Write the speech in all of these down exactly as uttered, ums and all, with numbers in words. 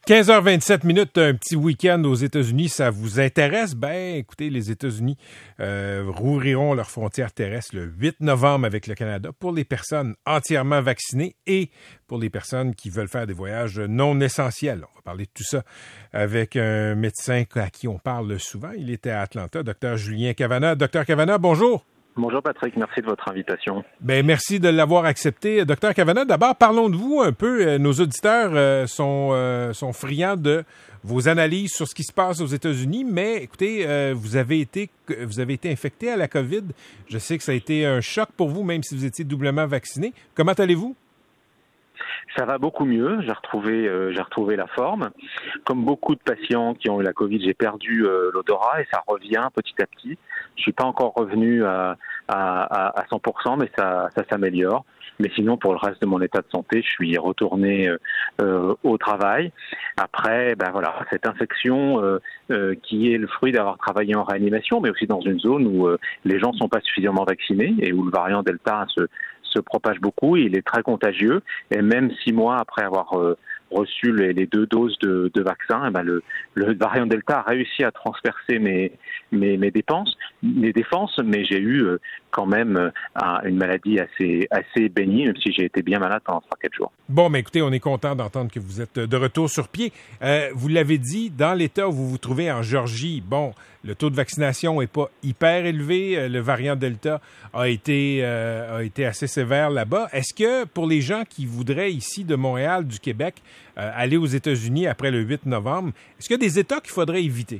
quinze heures vingt-sept minutes, un petit week-end aux États-Unis, ça vous intéresse? Ben, écoutez, les États-Unis euh, rouvriront leurs frontières terrestres le huit novembre avec le Canada pour les personnes entièrement vaccinées et pour les personnes qui veulent faire des voyages non essentiels. On va parler de tout ça avec un médecin à qui on parle souvent. Il était à Atlanta, Dr Julien Cavanagh. Dr Cavanagh, bonjour. Bonjour Patrick, merci de votre invitation. Ben merci de l'avoir accepté. Docteur Cavanagh, d'abord, parlons de vous un peu. Nos auditeurs euh, sont, euh, sont friands de vos analyses sur ce qui se passe aux États-Unis, mais écoutez, euh, vous avez été vous avez été infecté à la COVID. Je sais que ça a été un choc pour vous, même si vous étiez doublement vacciné. Comment allez-vous? Ça va beaucoup mieux, j'ai retrouvé, euh, j'ai retrouvé la forme. Comme beaucoup de patients qui ont eu la Covid, j'ai perdu euh, l'odorat et ça revient petit à petit. Je suis pas encore revenu à, à, à cent pour cent, mais ça, ça s'améliore. Mais sinon, pour le reste de mon état de santé, je suis retourné euh, au travail. Après, ben voilà, cette infection euh, euh, qui est le fruit d'avoir travaillé en réanimation, mais aussi dans une zone où euh, les gens sont pas suffisamment vaccinés et où le variant Delta se se propage beaucoup, il est très contagieux et même six mois après avoir euh, reçu les, les deux doses de, de vaccin, eh ben le, le variant Delta a réussi à transpercer mes, mes, mes dépenses, mes défenses, mais j'ai eu euh, quand même euh, une maladie assez, assez bénigne, même si j'ai été bien malade pendant trois quatre jours. Bon, mais écoutez, on est content d'entendre que vous êtes de retour sur pied. Euh, vous l'avez dit, dans l'État où vous vous trouvez en Géorgie, bon, le taux de vaccination n'est pas hyper élevé. Le variant Delta a été, euh, a été assez sévère là-bas. Est-ce que pour les gens qui voudraient ici de Montréal, du Québec, euh, aller aux États-Unis après le huit novembre, est-ce qu'il y a des États qu'il faudrait éviter?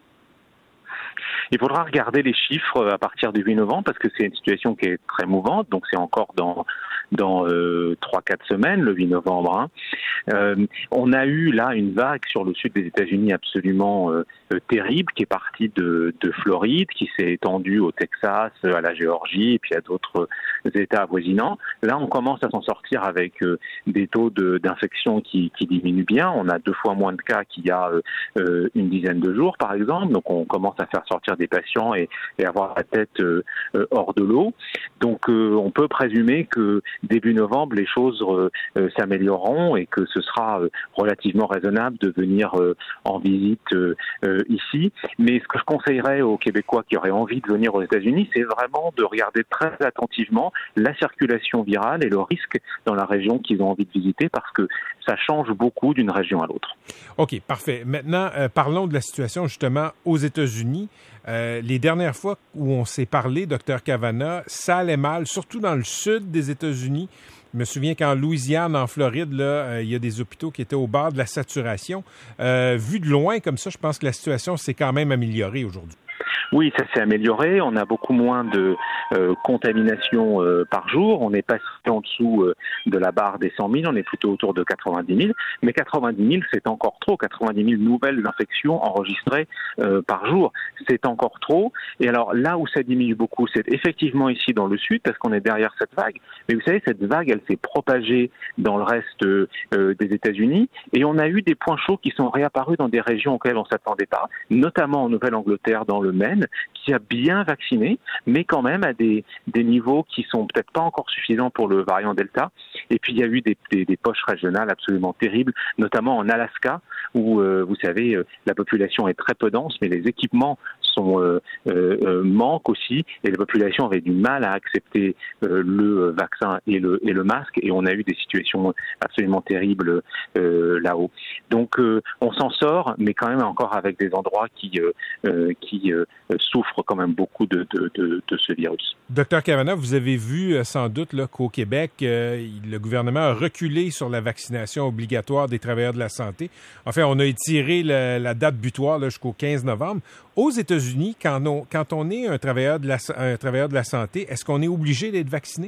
Il faudra regarder les chiffres à partir du huit novembre parce que c'est une situation qui est très mouvante, donc c'est encore dans dans euh, trois quatre semaines, le huit novembre. Hein. Euh, on a eu là une vague sur le sud des États-Unis absolument euh, euh, terrible qui est partie de, de Floride, qui s'est étendue au Texas, à la Géorgie et puis à d'autres États avoisinants. Là, on commence à s'en sortir avec euh, des taux de, d'infection qui, qui diminuent bien. On a deux fois moins de cas qu'il y a euh, une dizaine de jours, par exemple. Donc, on commence à faire sortir des patients et, et avoir la tête euh, euh, hors de l'eau. Donc, euh, on peut présumer que début novembre, les choses euh, euh, s'amélioreront et que ce sera euh, relativement raisonnable de venir euh, en visite euh, euh, ici. Mais ce que je conseillerais aux Québécois qui auraient envie de venir aux États-Unis, c'est vraiment de regarder très attentivement la circulation virale et le risque dans la région qu'ils ont envie de visiter parce que ça change beaucoup d'une région à l'autre. OK, parfait. Maintenant, euh, parlons de la situation justement aux États-Unis. Euh, les dernières fois où on s'est parlé, Dr Cavanagh, ça allait mal, surtout dans le sud des États-Unis. Je me souviens qu'en Louisiane, en Floride, là, euh, il y a des hôpitaux qui étaient au bord de la saturation. Euh, vu de loin comme ça, je pense que la situation s'est quand même améliorée aujourd'hui. Oui, ça s'est amélioré. On a beaucoup moins de euh, contamination euh, par jour. On est passé en dessous euh, de la barre des cent mille. On est plutôt autour de quatre-vingt-dix mille. Mais quatre-vingt-dix mille, c'est encore trop. quatre-vingt-dix mille nouvelles infections enregistrées euh, par jour. C'est encore trop. Et alors là où ça diminue beaucoup, c'est effectivement ici dans le sud, parce qu'on est derrière cette vague. Mais vous savez, cette vague, elle s'est propagée dans le reste euh, des États-Unis. Et on a eu des points chauds qui sont réapparus dans des régions auxquelles on ne s'attendait pas, notamment en Nouvelle-Angleterre, dans le Maine, qui a bien vacciné, mais quand même à des, des niveaux qui sont peut-être pas encore suffisants pour le variant Delta. Et puis il y a eu des, des, des poches régionales absolument terribles, notamment en Alaska, où euh, vous savez, euh, la population est très peu dense, mais les équipements sont euh, euh, manquent aussi, et la population avait du mal à accepter euh, le vaccin et le, et le masque, et on a eu des situations absolument terribles euh, là-haut. Donc euh, on s'en sort, mais quand même encore avec des endroits qui, euh, euh, qui euh, souffrent quand même beaucoup de, de, de, de ce virus. Docteur Cavanagh, vous avez vu euh, sans doute là, qu'au Québec, euh, le gouvernement a reculé sur la vaccination obligatoire des travailleurs de la santé. Enfin, on a étiré la, la date butoir là, jusqu'au quinze novembre. Aux États-Unis, quand on, quand on est un travailleur de la, un travailleur de la santé, est-ce qu'on est obligé d'être vacciné?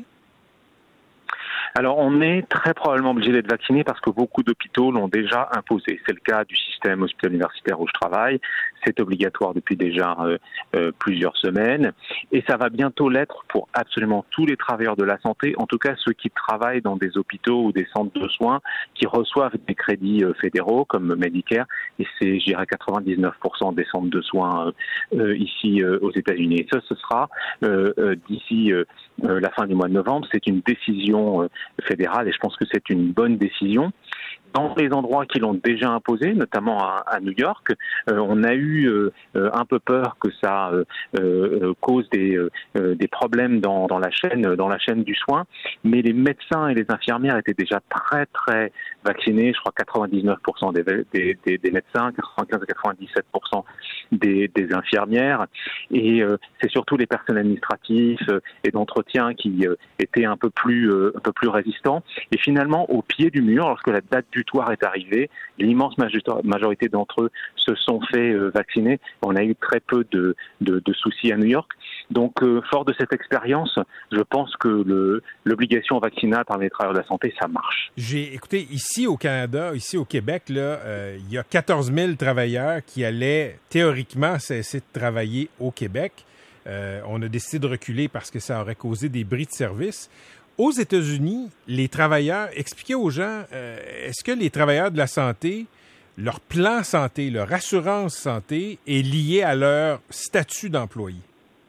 Alors, on est très probablement obligé d'être vacciné parce que beaucoup d'hôpitaux l'ont déjà imposé. C'est le cas du système hospitalier universitaire où je travaille. C'est obligatoire depuis déjà euh, euh, plusieurs semaines. Et ça va bientôt l'être pour absolument tous les travailleurs de la santé, en tout cas ceux qui travaillent dans des hôpitaux ou des centres de soins qui reçoivent des crédits euh, fédéraux comme Medicare. Et c'est, je dirais, quatre-vingt-dix-neuf pour cent des centres de soins euh, euh, ici euh, aux États-Unis. Et ça, ce sera euh, euh, d'ici euh, euh, la fin du mois de novembre. C'est une décision euh, fédérale et je pense que c'est une bonne décision. dans les endroits qui l'ont déjà imposé, notamment à, à New York, euh, on a eu euh, un peu peur que ça euh, euh, cause des, euh, des problèmes dans, dans la chaîne, dans la chaîne du soin. Mais les médecins et les infirmières étaient déjà très très vaccinés. Je crois quatre-vingt-dix-neuf pour cent des, des, des, des médecins, quatre-vingt-quinze à quatre-vingt-dix-sept pour cent des, des infirmières. Et euh, c'est surtout les personnels administratifs euh, et d'entretien qui euh, étaient un peu plus euh, un peu plus résistants. Et finalement, au pied du mur, lorsque la date butoir est arrivée, l'immense majorité d'entre eux se sont fait euh, vacciner. On a eu très peu de, de, de soucis à New York. Donc, euh, fort de cette expérience, je pense que le, l'obligation vaccinale par les travailleurs de la santé, ça marche. J'ai écouté, ici au Canada, ici au Québec, là, euh, il y a quatorze mille travailleurs qui allaient théoriquement cesser de travailler au Québec. Euh, on a décidé de reculer parce que ça aurait causé des bris de service. Aux États-Unis, les travailleurs, expliquez aux gens, euh, est-ce que les travailleurs de la santé, leur plan santé, leur assurance santé est lié à leur statut d'employé?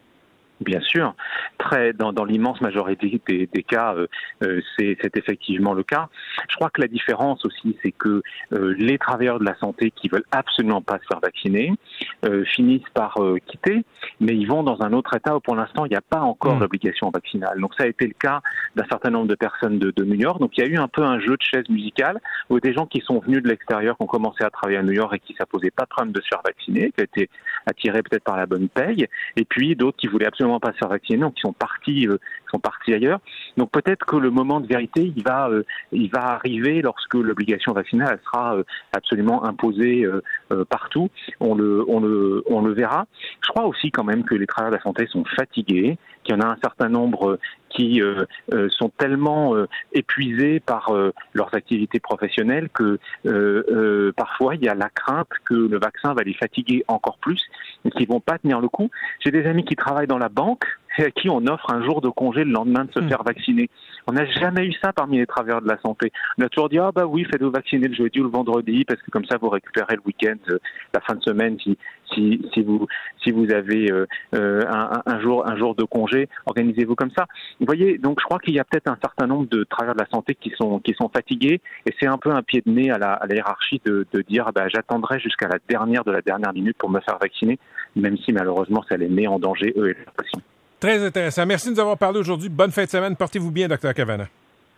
Bien sûr, très dans, dans l'immense majorité des, des cas, euh, euh, c'est, c'est effectivement le cas. Je crois que la différence aussi, c'est que euh, les travailleurs de la santé qui veulent absolument pas se faire vacciner euh, finissent par euh, quitter, mais ils vont dans un autre État où pour l'instant il n'y a pas encore mmh. d'obligation vaccinale. Donc ça a été le cas d'un certain nombre de personnes de, de New York. Donc il y a eu un peu un jeu de chaises musicales où des gens qui sont venus de l'extérieur, qui ont commencé à travailler à New York et qui ne s'imposaient pas de problème de se faire vacciner, qui ont été attirés peut-être par la bonne paye, et puis d'autres qui voulaient absolument pas se faire vacciner, donc qui sont partis, euh, sont partis ailleurs. Donc peut-être que le moment de vérité, il va, euh, il va arriver lorsque l'obligation vaccinale elle sera euh, absolument imposée euh, euh, partout. On le, on le, on le verra. Je crois aussi quand même que les travailleurs de la santé sont fatigués, qu'il y en a un certain nombre qui euh, euh, sont tellement euh, épuisés par euh, leurs activités professionnelles que euh, euh, parfois il y a la crainte que le vaccin va les fatiguer encore plus et qu'ils vont pas tenir le coup. J'ai des amis qui travaillent dans la banque et à qui on offre un jour de congé le lendemain de se mmh. faire vacciner. On n'a jamais eu ça parmi les travailleurs de la santé. On a toujours dit ah bah oui, faites-vous vacciner le jeudi ou le vendredi parce que comme ça vous récupérez le week-end, euh, la fin de semaine si si si vous si vous avez euh, euh, un, un jour un jour de congé, organisez-vous comme ça. Vous voyez, donc je crois qu'il y a peut-être un certain nombre de travailleurs de la santé qui sont qui sont fatigués et c'est un peu un pied de nez à la, à la hiérarchie de, de dire bah j'attendrai jusqu'à la dernière de la dernière minute pour me faire vacciner, même si malheureusement ça les met en danger eux et leurs patients. Très intéressant. Merci de nous avoir parlé aujourd'hui. Bonne fin de semaine. Portez-vous bien, docteur Cavana.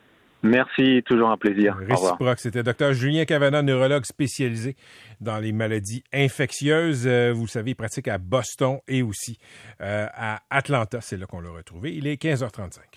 Merci, toujours un plaisir. Réciproque, c'était docteur Julien Cavana, neurologue spécialisé dans les maladies infectieuses. Euh, vous le savez, il pratique à Boston et aussi euh, à Atlanta. C'est là qu'on l'a retrouvé. Il est quinze heures trente-cinq.